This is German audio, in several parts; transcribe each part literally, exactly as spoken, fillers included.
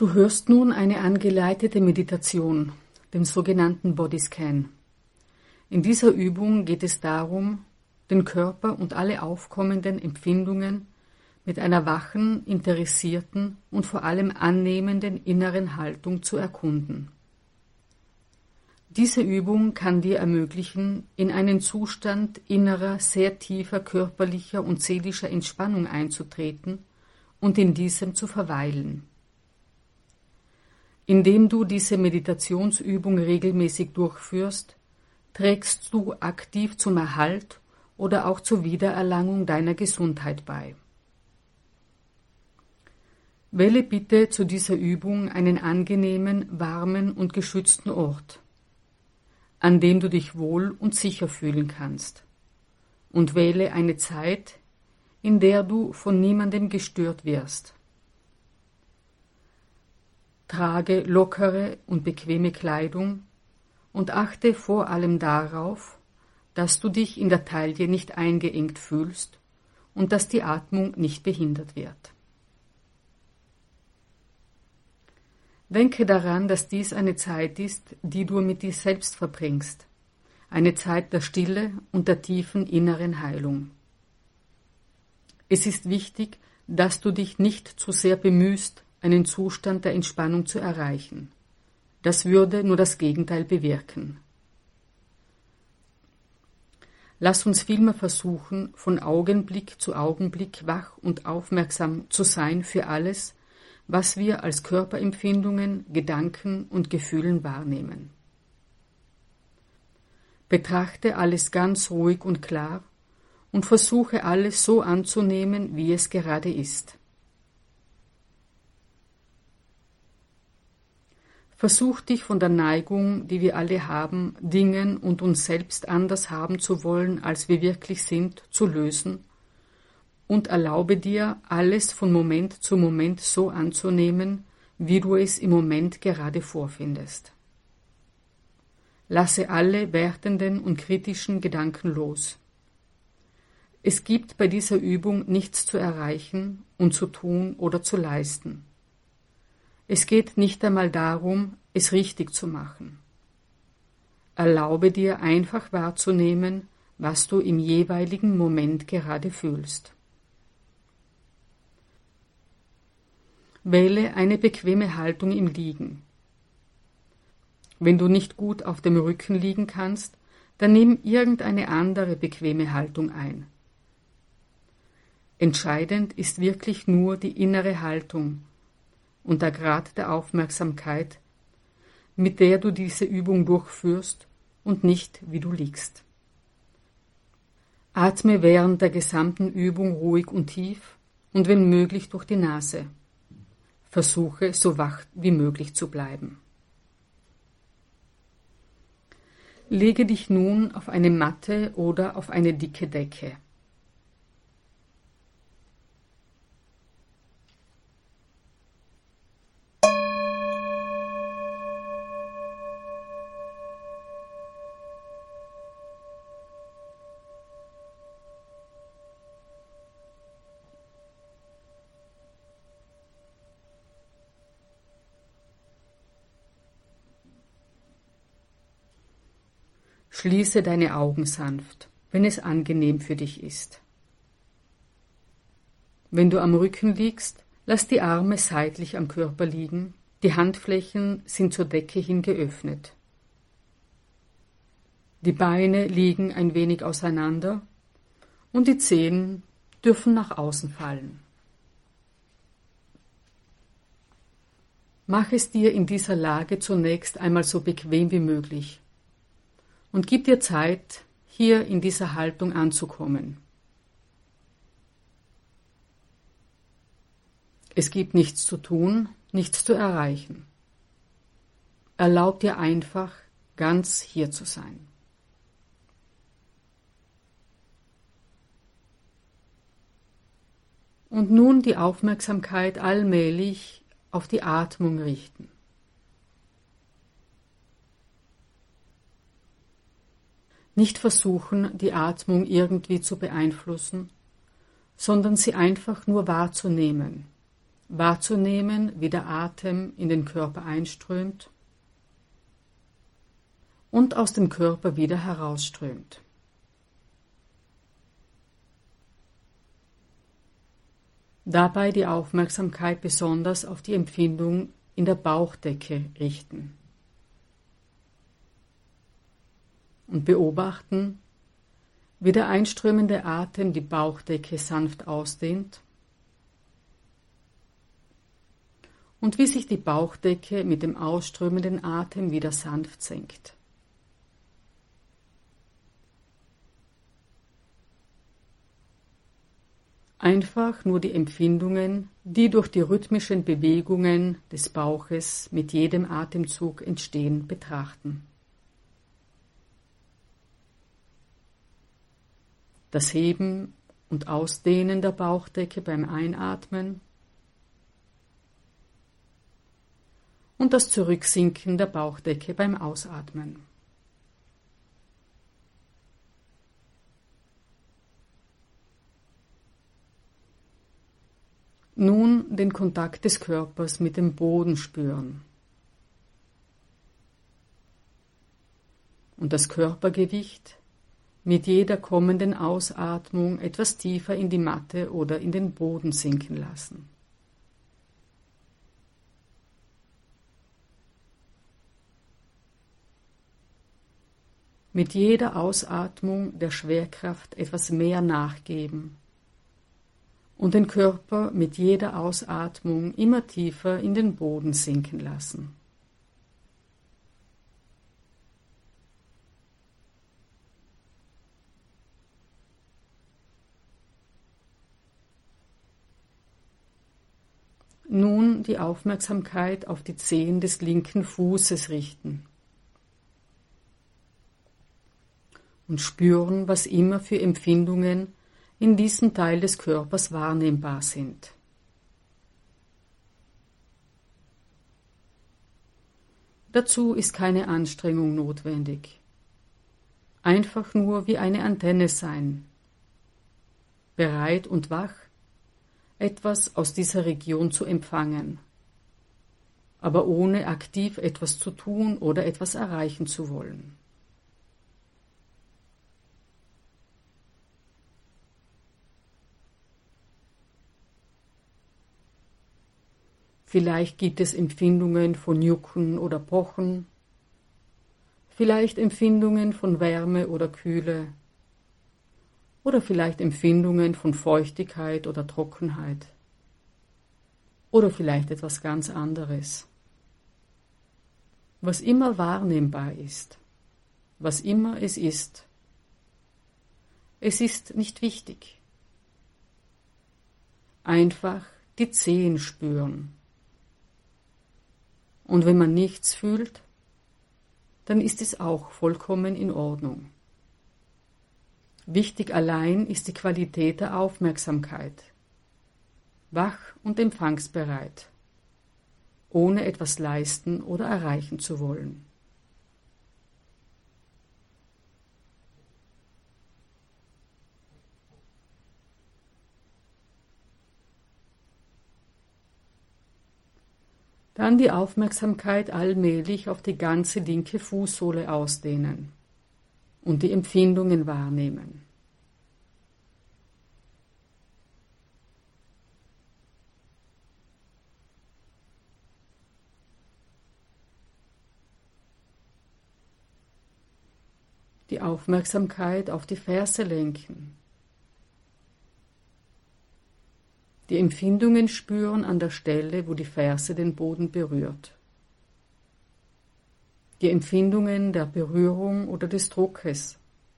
Du hörst nun eine angeleitete Meditation, den sogenannten Bodyscan. In dieser Übung geht es darum, den Körper und alle aufkommenden Empfindungen mit einer wachen, interessierten und vor allem annehmenden inneren Haltung zu erkunden. Diese Übung kann dir ermöglichen, in einen Zustand innerer, sehr tiefer körperlicher und seelischer Entspannung einzutreten und in diesem zu verweilen. Indem du diese Meditationsübung regelmäßig durchführst, trägst du aktiv zum Erhalt oder auch zur Wiedererlangung deiner Gesundheit bei. Wähle bitte zu dieser Übung einen angenehmen, warmen und geschützten Ort, an dem du dich wohl und sicher fühlen kannst, und wähle eine Zeit, in der du von niemandem gestört wirst. Trage lockere und bequeme Kleidung und achte vor allem darauf, dass du dich in der Taille nicht eingeengt fühlst und dass die Atmung nicht behindert wird. Denke daran, dass dies eine Zeit ist, die du mit dir selbst verbringst, eine Zeit der Stille und der tiefen inneren Heilung. Es ist wichtig, dass du dich nicht zu sehr bemühst, einen Zustand der Entspannung zu erreichen. Das würde nur das Gegenteil bewirken. Lass uns vielmehr versuchen, von Augenblick zu Augenblick wach und aufmerksam zu sein für alles, was wir als Körperempfindungen, Gedanken und Gefühlen wahrnehmen. Betrachte alles ganz ruhig und klar und versuche alles so anzunehmen, wie es gerade ist. Versuch dich von der Neigung, die wir alle haben, Dingen und uns selbst anders haben zu wollen, als wir wirklich sind, zu lösen und erlaube dir, alles von Moment zu Moment so anzunehmen, wie du es im Moment gerade vorfindest. Lasse alle wertenden und kritischen Gedanken los. Es gibt bei dieser Übung nichts zu erreichen und zu tun oder zu leisten. Es geht nicht einmal darum, es richtig zu machen. Erlaube dir einfach wahrzunehmen, was du im jeweiligen Moment gerade fühlst. Wähle eine bequeme Haltung im Liegen. Wenn du nicht gut auf dem Rücken liegen kannst, dann nimm irgendeine andere bequeme Haltung ein. Entscheidend ist wirklich nur die innere Haltung und der Grad der Aufmerksamkeit, mit der du diese Übung durchführst und nicht, wie du liegst. Atme während der gesamten Übung ruhig und tief und wenn möglich durch die Nase. Versuche, so wach wie möglich zu bleiben. Lege dich nun auf eine Matte oder auf eine dicke Decke. Schließe deine Augen sanft, wenn es angenehm für dich ist. Wenn du am Rücken liegst, lass die Arme seitlich am Körper liegen, die Handflächen sind zur Decke hin geöffnet. Die Beine liegen ein wenig auseinander und die Zehen dürfen nach außen fallen. Mach es dir in dieser Lage zunächst einmal so bequem wie möglich. Und gib dir Zeit, hier in dieser Haltung anzukommen. Es gibt nichts zu tun, nichts zu erreichen. Erlaub dir einfach, ganz hier zu sein. Und nun die Aufmerksamkeit allmählich auf die Atmung richten. Nicht versuchen, die Atmung irgendwie zu beeinflussen, sondern sie einfach nur wahrzunehmen, wahrzunehmen, wie der Atem in den Körper einströmt und aus dem Körper wieder herausströmt. Dabei die Aufmerksamkeit besonders auf die Empfindung in der Bauchdecke richten und beobachten, wie der einströmende Atem die Bauchdecke sanft ausdehnt und wie sich die Bauchdecke mit dem ausströmenden Atem wieder sanft senkt. Einfach nur die Empfindungen, die durch die rhythmischen Bewegungen des Bauches mit jedem Atemzug entstehen, betrachten. Das Heben und Ausdehnen der Bauchdecke beim Einatmen und das Zurücksinken der Bauchdecke beim Ausatmen. Nun den Kontakt des Körpers mit dem Boden spüren und das Körpergewicht mit jeder kommenden Ausatmung etwas tiefer in die Matte oder in den Boden sinken lassen. Mit jeder Ausatmung der Schwerkraft etwas mehr nachgeben und den Körper mit jeder Ausatmung immer tiefer in den Boden sinken lassen. Nun die Aufmerksamkeit auf die Zehen des linken Fußes richten und spüren, was immer für Empfindungen in diesem Teil des Körpers wahrnehmbar sind. Dazu ist keine Anstrengung notwendig. Einfach nur wie eine Antenne sein, bereit und wach, etwas aus dieser Region zu empfangen, aber ohne aktiv etwas zu tun oder etwas erreichen zu wollen. Vielleicht gibt es Empfindungen von Jucken oder Pochen, vielleicht Empfindungen von Wärme oder Kühle oder vielleicht Empfindungen von Feuchtigkeit oder Trockenheit oder vielleicht etwas ganz anderes. Was immer wahrnehmbar ist, was immer es ist, es ist nicht wichtig. Einfach die Zehen spüren. Und wenn man nichts fühlt, dann ist es auch vollkommen in Ordnung. Wichtig allein ist die Qualität der Aufmerksamkeit, wach und empfangsbereit, ohne etwas leisten oder erreichen zu wollen. Dann die Aufmerksamkeit allmählich auf die ganze linke Fußsohle ausdehnen und die Empfindungen wahrnehmen. Die Aufmerksamkeit auf die Ferse lenken. Die Empfindungen spüren an der Stelle, wo die Ferse den Boden berührt. Die Empfindungen der Berührung oder des Druckes.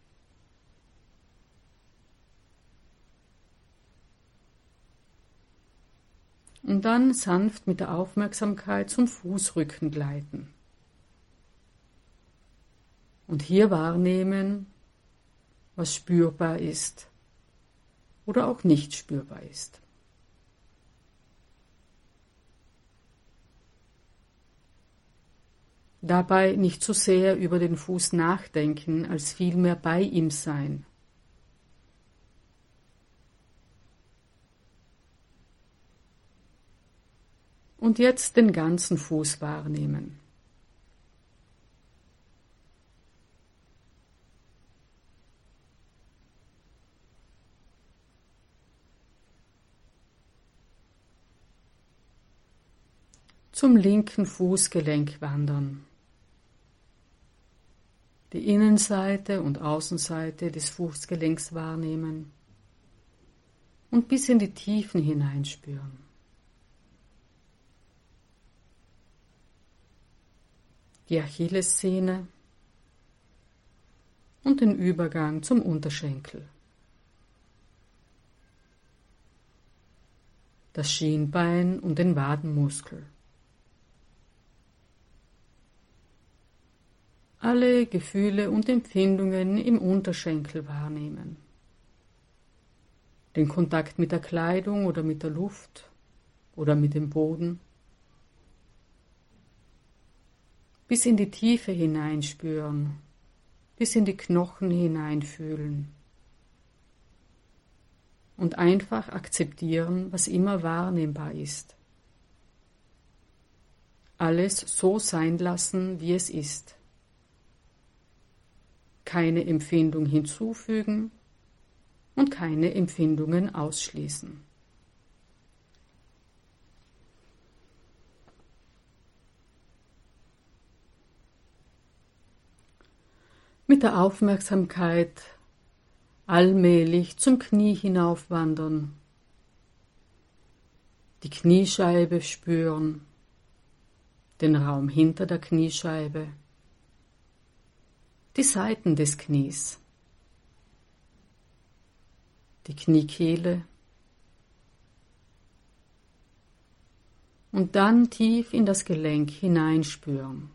Und dann sanft mit der Aufmerksamkeit zum Fußrücken gleiten. Und hier wahrnehmen, was spürbar ist oder auch nicht spürbar ist. Dabei nicht so sehr über den Fuß nachdenken, als vielmehr bei ihm sein. Und jetzt den ganzen Fuß wahrnehmen. Zum linken Fußgelenk wandern. Die Innenseite und Außenseite des Fußgelenks wahrnehmen und bis in die Tiefen hineinspüren. Die Achillessehne und den Übergang zum Unterschenkel. Das Schienbein und den Wadenmuskel. Alle Gefühle und Empfindungen im Unterschenkel wahrnehmen. Den Kontakt mit der Kleidung oder mit der Luft oder mit dem Boden. Bis in die Tiefe hineinspüren, bis in die Knochen hineinfühlen. Und einfach akzeptieren, was immer wahrnehmbar ist. Alles so sein lassen, wie es ist. Keine Empfindung hinzufügen und keine Empfindungen ausschließen. Mit der Aufmerksamkeit allmählich zum Knie hinaufwandern, die Kniescheibe spüren, den Raum hinter der Kniescheibe, die Seiten des Knies, die Kniekehle und dann tief in das Gelenk hineinspüren.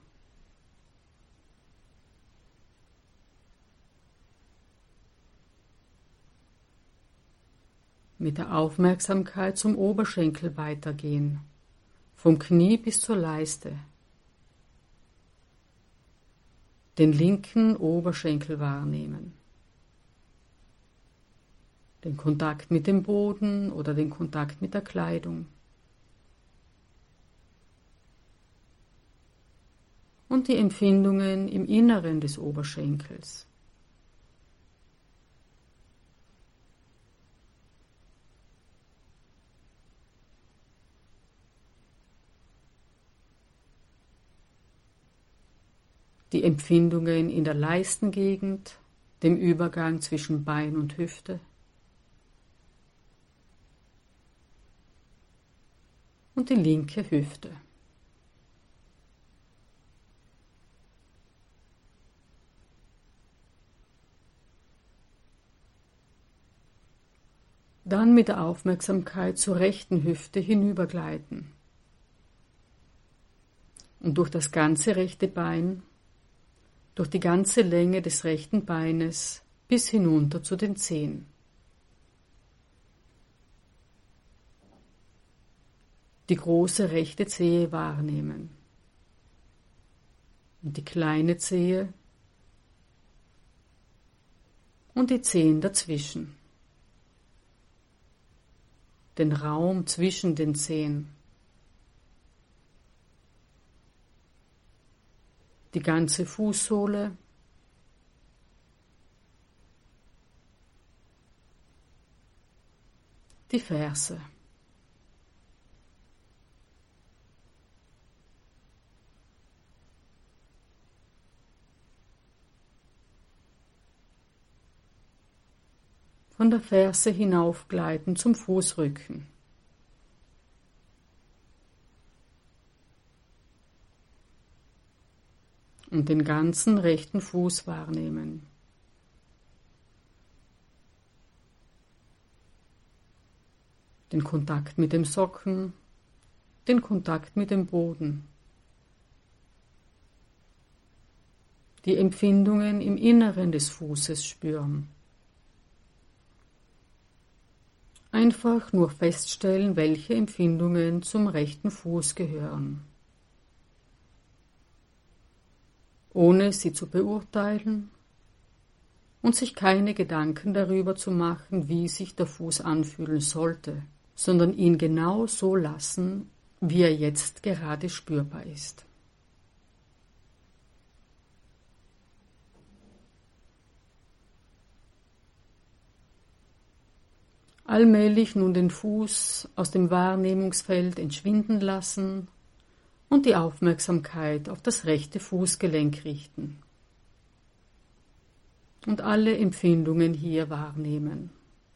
Mit der Aufmerksamkeit zum Oberschenkel weitergehen, vom Knie bis zur Leiste. Den linken Oberschenkel wahrnehmen. Den Kontakt mit dem Boden oder den Kontakt mit der Kleidung. Und die Empfindungen im Inneren des Oberschenkels. Die Empfindungen in der Leistengegend, dem Übergang zwischen Bein und Hüfte und die linke Hüfte. Dann mit der Aufmerksamkeit zur rechten Hüfte hinübergleiten und durch das ganze rechte Bein, durch die ganze Länge des rechten Beines bis hinunter zu den Zehen. Die große rechte Zehe wahrnehmen und die kleine Zehe und die Zehen dazwischen. Den Raum zwischen den Zehen. Die ganze Fußsohle, die Ferse. Von der Ferse hinaufgleiten zum Fußrücken. Und den ganzen rechten Fuß wahrnehmen. Den Kontakt mit dem Socken, den Kontakt mit dem Boden. Die Empfindungen im Inneren des Fußes spüren. Einfach nur feststellen, welche Empfindungen zum rechten Fuß gehören. Ohne sie zu beurteilen und sich keine Gedanken darüber zu machen, wie sich der Fuß anfühlen sollte, sondern ihn genau so lassen, wie er jetzt gerade spürbar ist. Allmählich nun den Fuß aus dem Wahrnehmungsfeld entschwinden lassen und die Aufmerksamkeit auf das rechte Fußgelenk richten. Und alle Empfindungen hier wahrnehmen.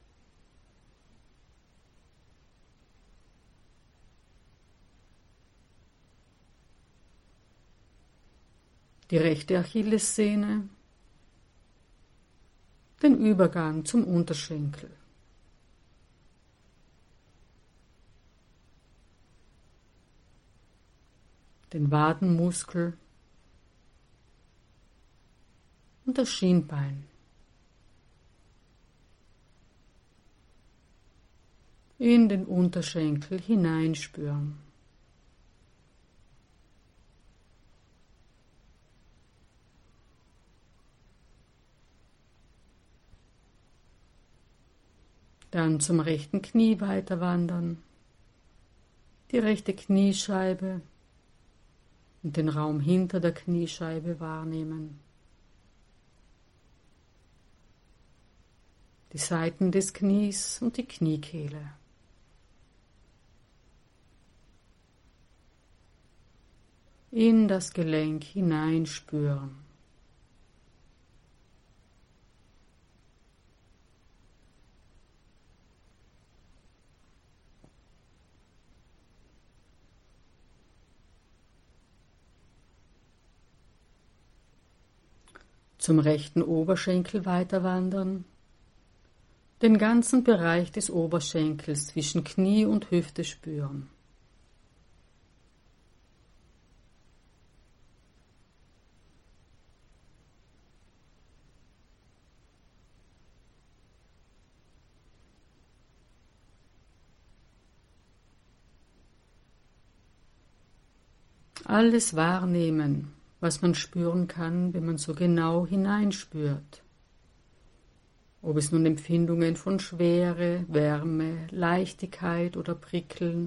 Die rechte Achillessehne, den Übergang zum Unterschenkel. Den Wadenmuskel und das Schienbein. In den Unterschenkel hineinspüren. Dann zum rechten Knie weiter wandern, die rechte Kniescheibe und den Raum hinter der Kniescheibe wahrnehmen. Die Seiten des Knies und die Kniekehle. In das Gelenk hineinspüren. Zum rechten Oberschenkel weiter wandern, den ganzen Bereich des Oberschenkels zwischen Knie und Hüfte spüren. Alles wahrnehmen, was man spüren kann, wenn man so genau hineinspürt. Ob es nun Empfindungen von Schwere, Wärme, Leichtigkeit oder Prickeln,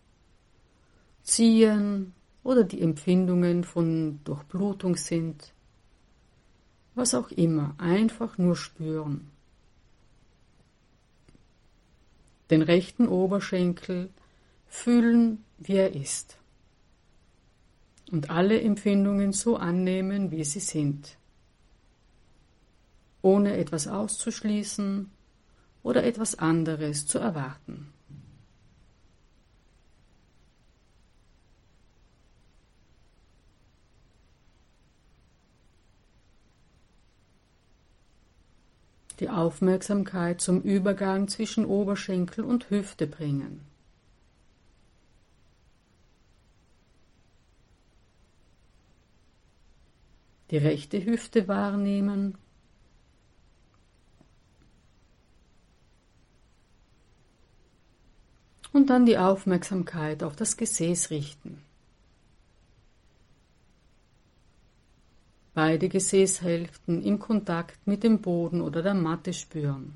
Ziehen oder die Empfindungen von Durchblutung sind, was auch immer, einfach nur spüren. Den rechten Oberschenkel fühlen, wie er ist. Und alle Empfindungen so annehmen, wie sie sind, ohne etwas auszuschließen oder etwas anderes zu erwarten. Die Aufmerksamkeit zum Übergang zwischen Oberschenkel und Hüfte bringen. Die rechte Hüfte wahrnehmen. Und dann die Aufmerksamkeit auf das Gesäß richten. Beide Gesäßhälften im Kontakt mit dem Boden oder der Matte spüren.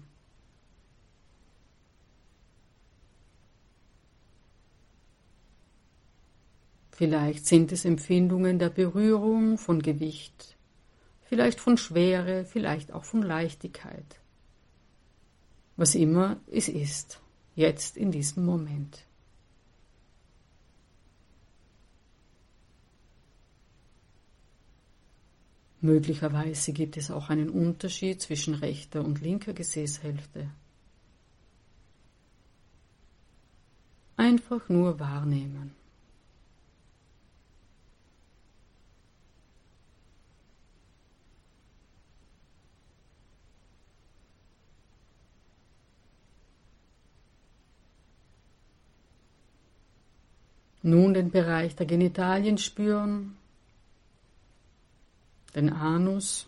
Vielleicht sind es Empfindungen der Berührung, von Gewicht, vielleicht von Schwere, vielleicht auch von Leichtigkeit. Was immer es ist, jetzt in diesem Moment. Möglicherweise gibt es auch einen Unterschied zwischen rechter und linker Gesäßhälfte. Einfach nur wahrnehmen. Nun den Bereich der Genitalien spüren, den Anus,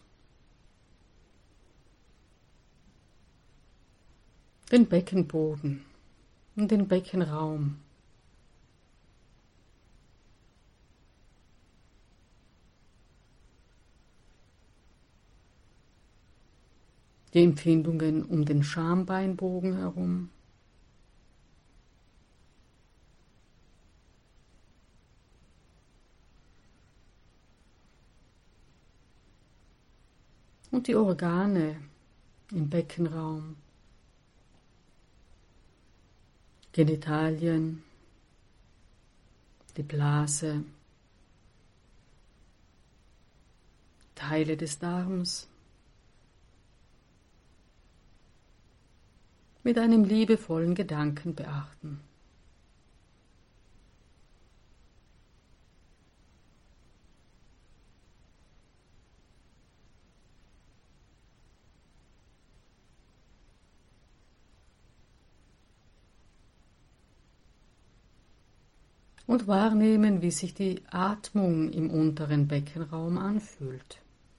den Beckenboden und den Beckenraum. Die Empfindungen um den Schambeinbogen herum. und die Organe im Beckenraum, Genitalien, die Blase, Teile des Darms, mit einem liebevollen Gedanken beachten. Und wahrnehmen, wie sich die Atmung im unteren Beckenraum anfühlt.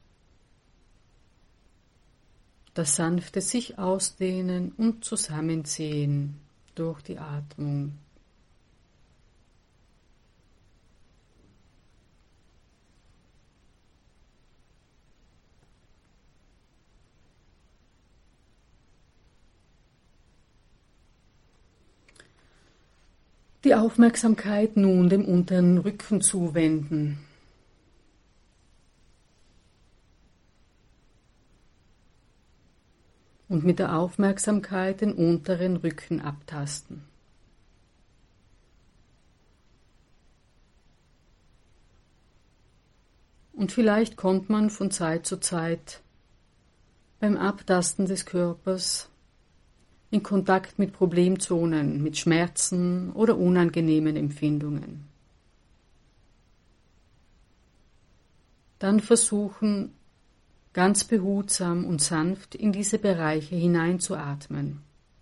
Das sanfte sich ausdehnen und zusammenziehen durch die Atmung. Die Aufmerksamkeit nun dem unteren Rücken zuwenden. Und mit der Aufmerksamkeit den unteren Rücken abtasten. Und vielleicht kommt man von Zeit zu Zeit beim Abtasten des Körpers in Kontakt mit Problemzonen, mit Schmerzen oder unangenehmen Empfindungen. Dann versuchen, ganz behutsam und sanft in diese Bereiche hineinzuatmen,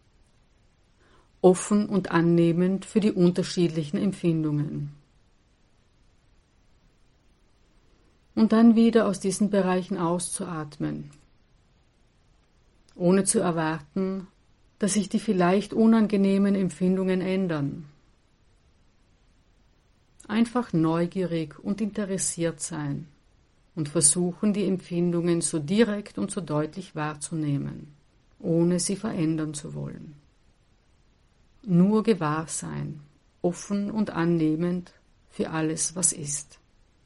offen und annehmend für die unterschiedlichen Empfindungen. Und dann wieder aus diesen Bereichen auszuatmen, ohne zu erwarten, dass sich die vielleicht unangenehmen Empfindungen ändern. Einfach neugierig und interessiert sein und versuchen, die Empfindungen so direkt und so deutlich wahrzunehmen, ohne sie verändern zu wollen. Nur gewahr sein, offen und annehmend für alles, was ist.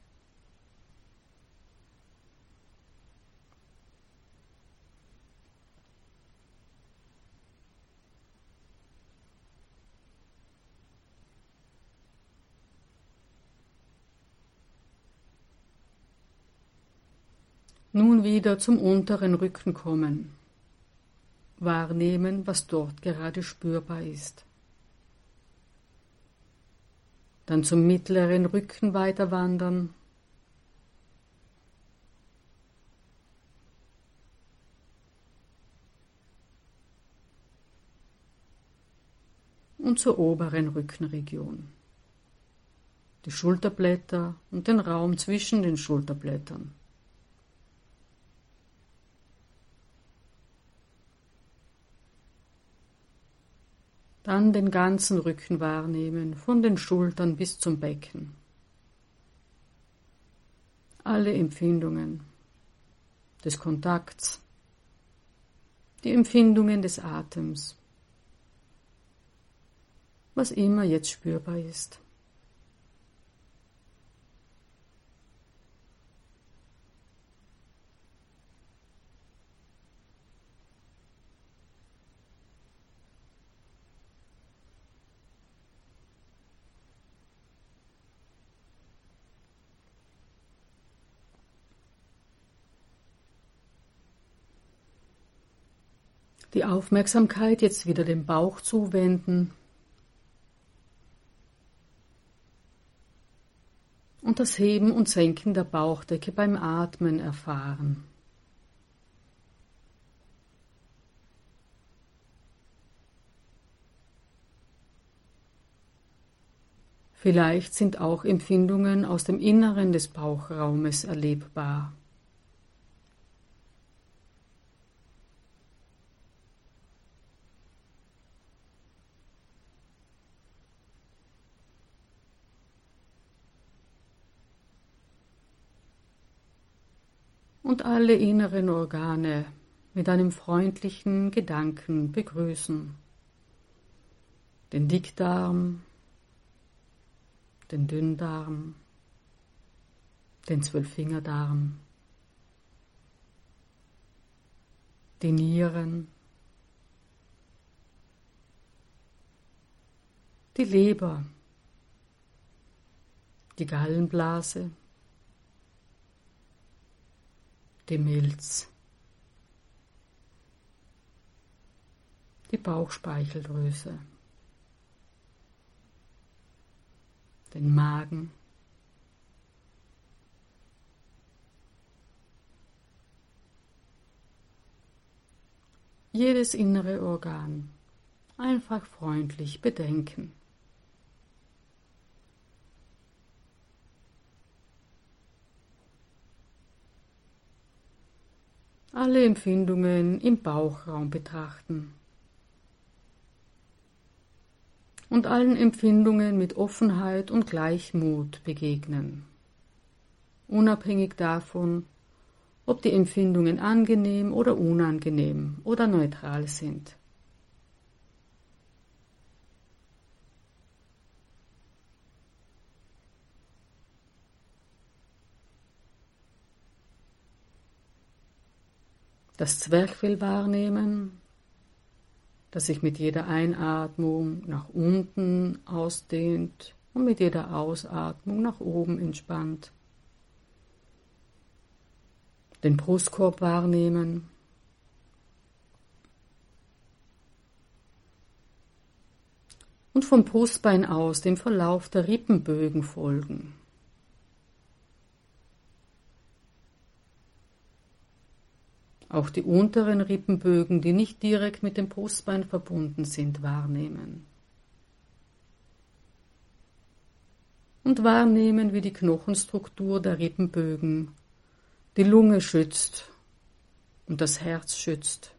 Nun wieder zum unteren Rücken kommen. Wahrnehmen, was dort gerade spürbar ist. Dann zum mittleren Rücken weiter wandern. Und zur oberen Rückenregion. Die Schulterblätter und den Raum zwischen den Schulterblättern. Dann den ganzen Rücken wahrnehmen, von den Schultern bis zum Becken. Alle Empfindungen des Kontakts, die Empfindungen des Atems, was immer jetzt spürbar ist. Die Aufmerksamkeit jetzt wieder dem Bauch zuwenden und das Heben und Senken der Bauchdecke beim Atmen erfahren. Vielleicht sind auch Empfindungen aus dem Inneren des Bauchraumes erlebbar. Und alle inneren Organe mit einem freundlichen Gedanken begrüßen. Den Dickdarm, den Dünndarm, den Zwölffingerdarm, die Nieren, die Leber, die Gallenblase, die Milz, die Bauchspeicheldrüse, den Magen, jedes innere Organ einfach freundlich bedenken. Alle Empfindungen im Bauchraum betrachten und allen Empfindungen mit Offenheit und Gleichmut begegnen, unabhängig davon, ob die Empfindungen angenehm oder unangenehm oder neutral sind. Das Zwerchfell wahrnehmen, das sich mit jeder Einatmung nach unten ausdehnt und mit jeder Ausatmung nach oben entspannt. Den Brustkorb wahrnehmen, und vom Brustbein aus dem Verlauf der Rippenbögen folgen. Auch die unteren Rippenbögen, die nicht direkt mit dem Brustbein verbunden sind, wahrnehmen. Und wahrnehmen, wie die Knochenstruktur der Rippenbögen die Lunge schützt und das Herz schützt.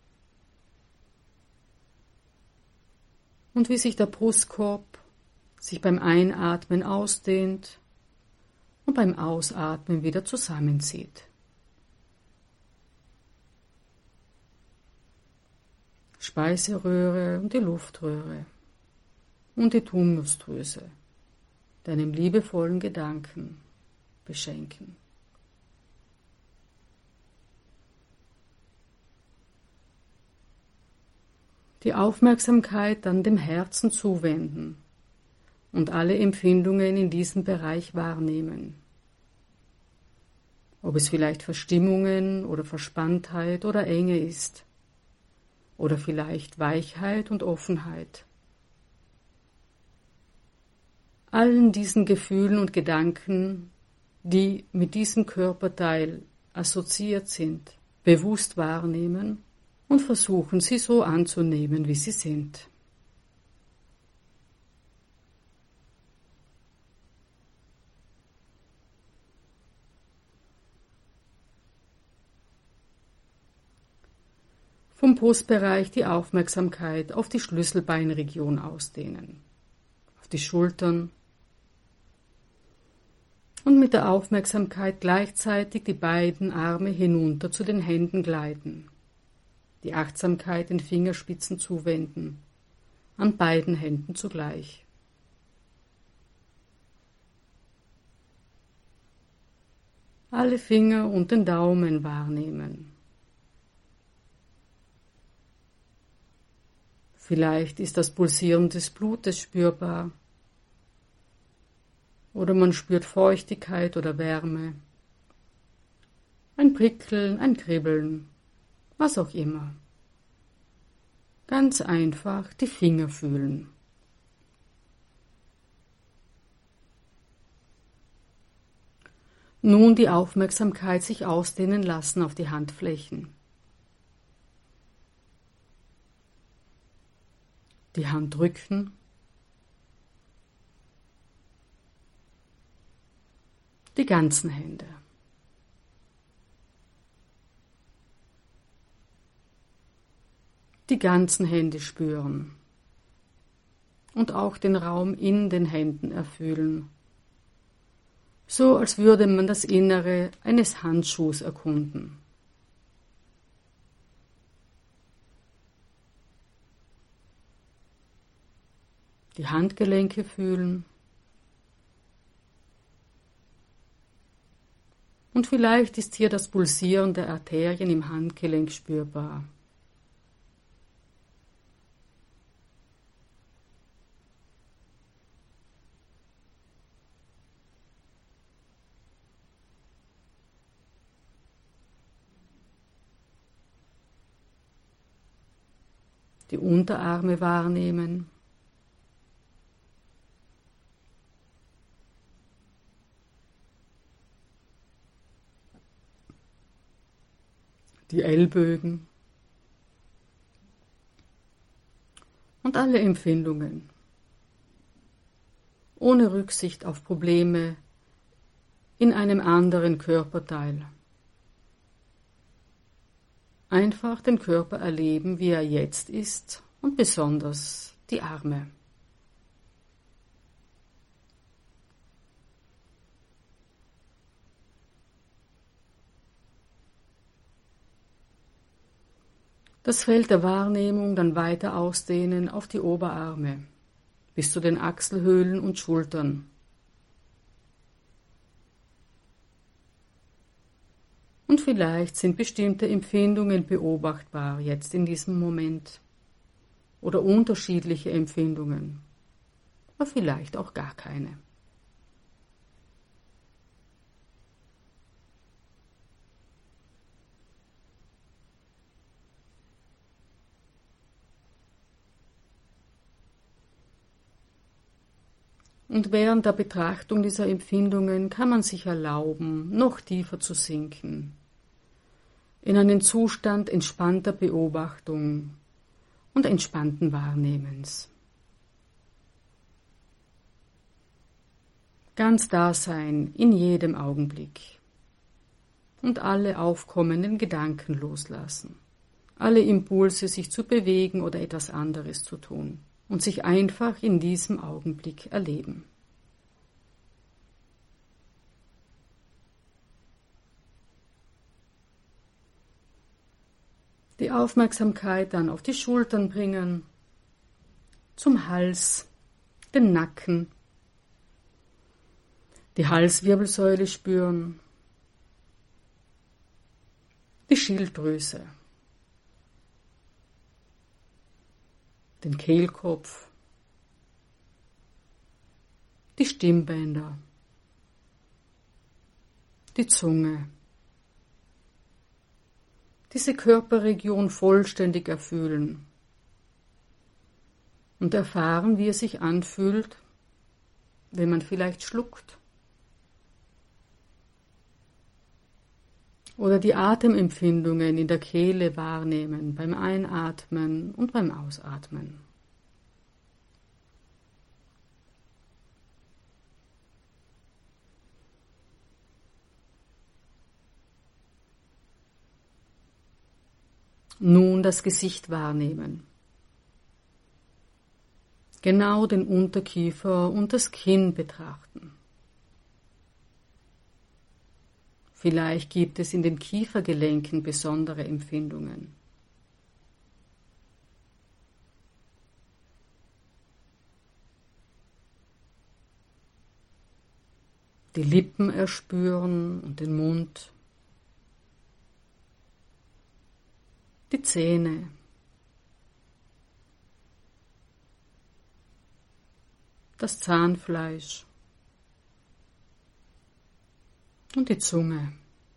Und wie sich der Brustkorb sich beim Einatmen ausdehnt und beim Ausatmen wieder zusammenzieht. Speiseröhre und die Luftröhre und die Thymusdrüse deinem liebevollen Gedanken beschenken. Die Aufmerksamkeit dann dem Herzen zuwenden und alle Empfindungen in diesem Bereich wahrnehmen. Ob es vielleicht Verstimmungen oder Verspanntheit oder Enge ist. Oder vielleicht Weichheit und Offenheit. Allen diesen Gefühlen und Gedanken, die mit diesem Körperteil assoziiert sind, bewusst wahrnehmen und versuchen, sie so anzunehmen, wie sie sind. Vom Brustbereich die Aufmerksamkeit auf die Schlüsselbeinregion ausdehnen, auf die Schultern und mit der Aufmerksamkeit gleichzeitig die beiden Arme hinunter zu den Händen gleiten, die Achtsamkeit den Fingerspitzen zuwenden, an beiden Händen zugleich. Alle Finger und den Daumen wahrnehmen. Vielleicht ist das Pulsieren des Blutes spürbar oder man spürt Feuchtigkeit oder Wärme, ein Prickeln, ein Kribbeln, was auch immer. Ganz einfach die Finger fühlen. Nun die Aufmerksamkeit sich ausdehnen lassen auf die Handflächen. Die Handrücken, die ganzen Hände. Die ganzen Hände spüren und auch den Raum in den Händen erfühlen, so als würde man das Innere eines Handschuhs erkunden. Die Handgelenke fühlen Und vielleicht ist hier das Pulsieren der Arterien im Handgelenk spürbar. Die Unterarme wahrnehmen. Die Ellbögen. Und alle Empfindungen. Ohne Rücksicht auf Probleme in einem anderen Körperteil. Einfach den Körper erleben, wie er jetzt ist, und besonders die Arme. Das Feld der Wahrnehmung dann weiter ausdehnen auf die Oberarme, bis zu den Achselhöhlen und Schultern. Und vielleicht sind bestimmte Empfindungen beobachtbar jetzt in diesem Moment oder unterschiedliche Empfindungen, aber vielleicht auch gar keine. Und während der Betrachtung dieser Empfindungen kann man sich erlauben, noch tiefer zu sinken, in einen Zustand entspannter Beobachtung und entspannten Wahrnehmens. Ganz da sein in jedem Augenblick und alle aufkommenden Gedanken loslassen, alle Impulse, sich zu bewegen oder etwas anderes zu tun. Und sich einfach in diesem Augenblick erleben. Die Aufmerksamkeit dann auf die Schultern bringen, zum Hals, den Nacken, die Halswirbelsäule spüren, die Schilddrüse, den Kehlkopf, die Stimmbänder, die Zunge. Diese Körperregion vollständig erfühlen und erfahren, wie es sich anfühlt, wenn man vielleicht schluckt. Oder die Atemempfindungen in der Kehle wahrnehmen beim Einatmen und beim Ausatmen. Nun das Gesicht wahrnehmen. Genau den Unterkiefer und das Kinn betrachten. Vielleicht gibt es in den Kiefergelenken besondere Empfindungen. Die Lippen erspüren und den Mund. Die Zähne. Das Zahnfleisch. Und die Zunge.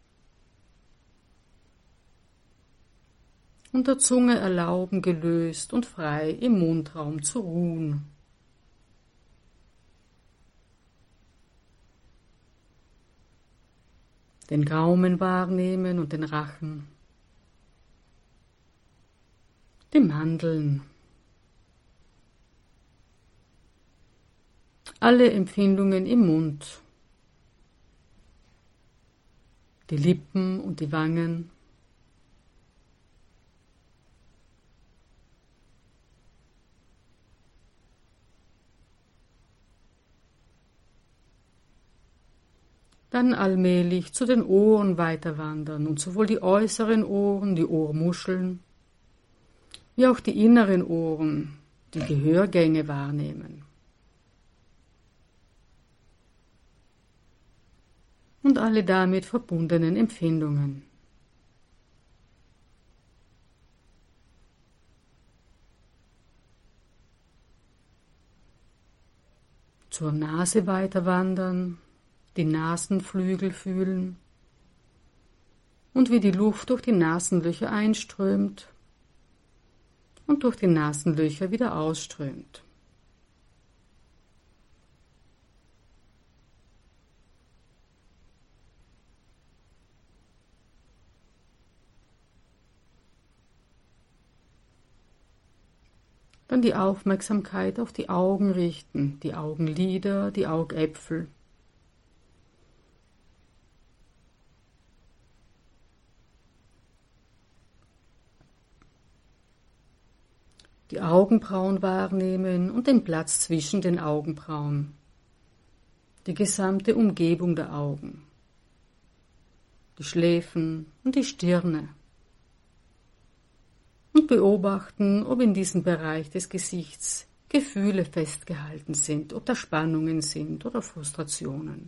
Und der Zunge erlauben, gelöst und frei im Mundraum zu ruhen. Den Gaumen wahrnehmen und den Rachen. Die Mandeln. Alle Empfindungen im Mund. Die Lippen und die Wangen. Dann allmählich zu den Ohren weiterwandern und sowohl die äußeren Ohren, die Ohrmuscheln, wie auch die inneren Ohren, die Gehörgänge wahrnehmen. und alle damit verbundenen Empfindungen. Zur Nase weiter wandern, die Nasenflügel fühlen und wie die Luft durch die Nasenlöcher einströmt und durch die Nasenlöcher wieder ausströmt. Dann die Aufmerksamkeit auf die Augen richten, die Augenlider, die Augäpfel. Die Augenbrauen wahrnehmen und den Platz zwischen den Augenbrauen, die gesamte Umgebung der Augen, die Schläfen und die Stirne. Und beobachten, ob in diesem Bereich des Gesichts Gefühle festgehalten sind, ob da Spannungen sind oder Frustrationen.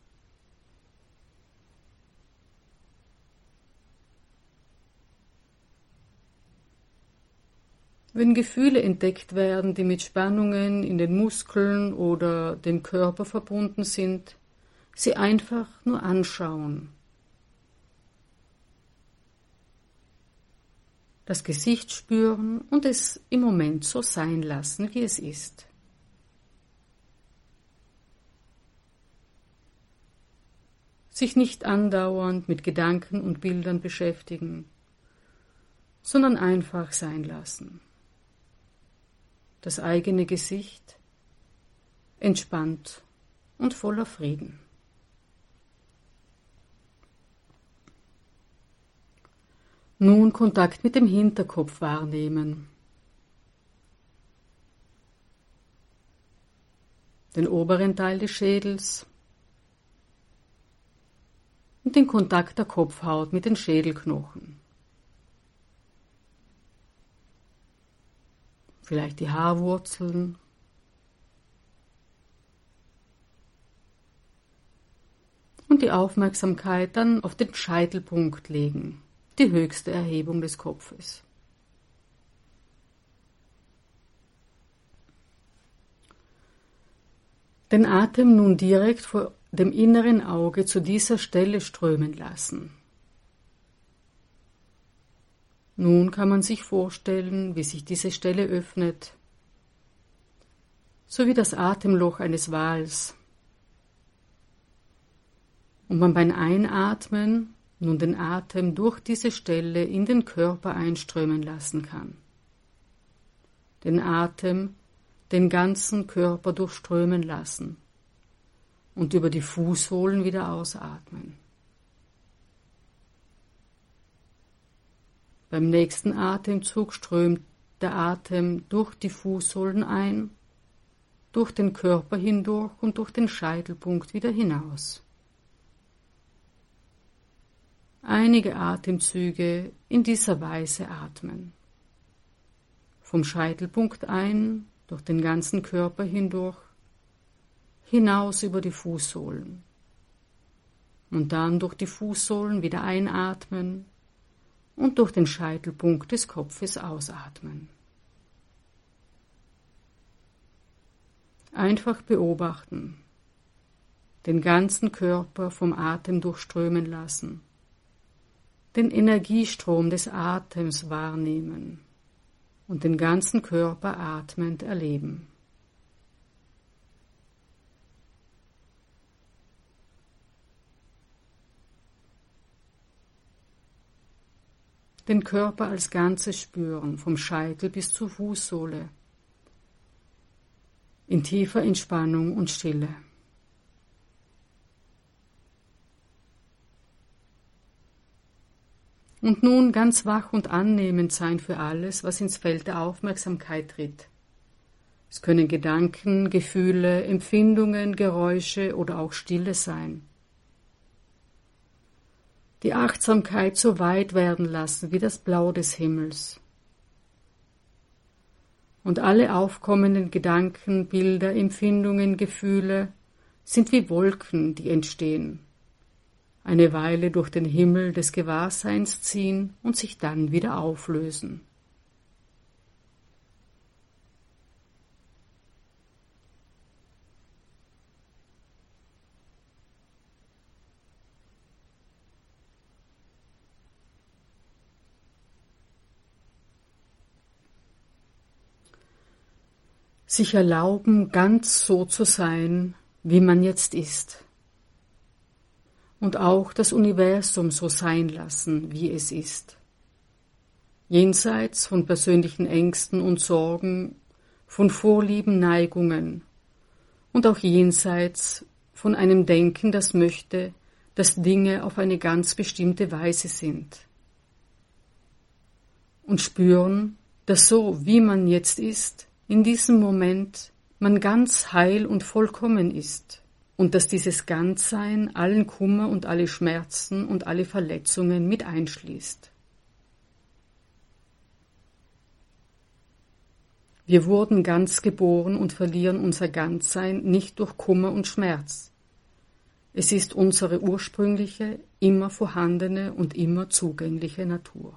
Wenn Gefühle entdeckt werden, die mit Spannungen in den Muskeln oder dem Körper verbunden sind, sie einfach nur anschauen. Das Gesicht spüren und es im Moment so sein lassen, wie es ist. Sich nicht andauernd mit Gedanken und Bildern beschäftigen, sondern einfach sein lassen. Das eigene Gesicht entspannt und voller Frieden. Nun Kontakt mit dem Hinterkopf wahrnehmen. Den oberen Teil des Schädels und den Kontakt der Kopfhaut mit den Schädelknochen. Vielleicht die Haarwurzeln. Und die Aufmerksamkeit dann auf den Scheitelpunkt legen. Die höchste Erhebung des Kopfes. Den Atem nun direkt vor dem inneren Auge zu dieser Stelle strömen lassen. Nun kann man sich vorstellen, wie sich diese Stelle öffnet, so wie das Atemloch eines Wals. Und man beim Einatmen nun den Atem durch diese Stelle in den Körper einströmen lassen kann. Den Atem den ganzen Körper durchströmen lassen und über die Fußsohlen wieder ausatmen. Beim nächsten Atemzug strömt der Atem durch die Fußsohlen ein, durch den Körper hindurch und durch den Scheitelpunkt wieder hinaus. Einige Atemzüge in dieser Weise atmen. Vom Scheitelpunkt ein, durch den ganzen Körper hindurch, hinaus über die Fußsohlen. Und dann durch die Fußsohlen wieder einatmen und durch den Scheitelpunkt des Kopfes ausatmen. Einfach beobachten, den ganzen Körper vom Atem durchströmen lassen, den Energiestrom des Atems wahrnehmen und den ganzen Körper atmend erleben. Den Körper als Ganzes spüren, vom Scheitel bis zur Fußsohle, in tiefer Entspannung und Stille. Und nun ganz wach und annehmend sein für alles, was ins Feld der Aufmerksamkeit tritt. Es können Gedanken, Gefühle, Empfindungen, Geräusche oder auch Stille sein. Die Achtsamkeit so weit werden lassen wie das Blau des Himmels. Und alle aufkommenden Gedanken, Bilder, Empfindungen, Gefühle sind wie Wolken, die entstehen, eine Weile durch den Himmel des Gewahrseins ziehen und sich dann wieder auflösen. Sich erlauben, ganz so zu sein, wie man jetzt ist. Und auch das Universum so sein lassen, wie es ist. Jenseits von persönlichen Ängsten und Sorgen, von Vorlieben, Neigungen und auch jenseits von einem Denken, das möchte, dass Dinge auf eine ganz bestimmte Weise sind. Und spüren, dass so, wie man jetzt ist, in diesem Moment man ganz heil und vollkommen ist und dass dieses Ganzsein allen Kummer und alle Schmerzen und alle Verletzungen mit einschließt. Wir wurden ganz geboren und verlieren unser Ganzsein nicht durch Kummer und Schmerz. Es ist unsere ursprüngliche, immer vorhandene und immer zugängliche Natur.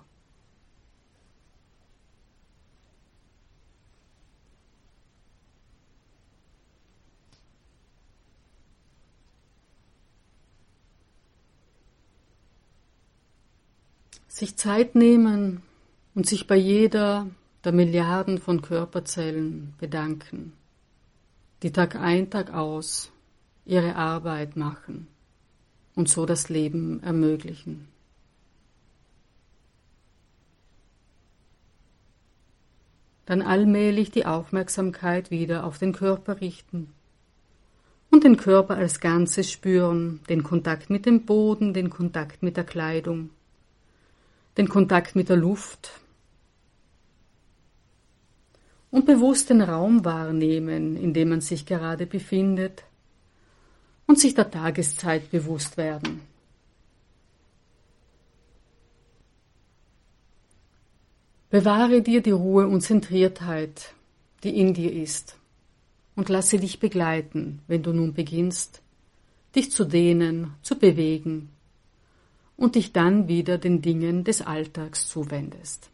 Sich Zeit nehmen und sich bei jeder der Milliarden von Körperzellen bedanken, die Tag ein, Tag aus ihre Arbeit machen und so das Leben ermöglichen. Dann allmählich die Aufmerksamkeit wieder auf den Körper richten und den Körper als Ganzes spüren, den Kontakt mit dem Boden, den Kontakt mit der Kleidung, den Kontakt mit der Luft und bewusst den Raum wahrnehmen, in dem man sich gerade befindet und sich der Tageszeit bewusst werden. Bewahre dir die Ruhe und Zentriertheit, die in dir ist, und lasse dich begleiten, wenn du nun beginnst, dich zu dehnen, zu bewegen und dich dann wieder den Dingen des Alltags zuwendest.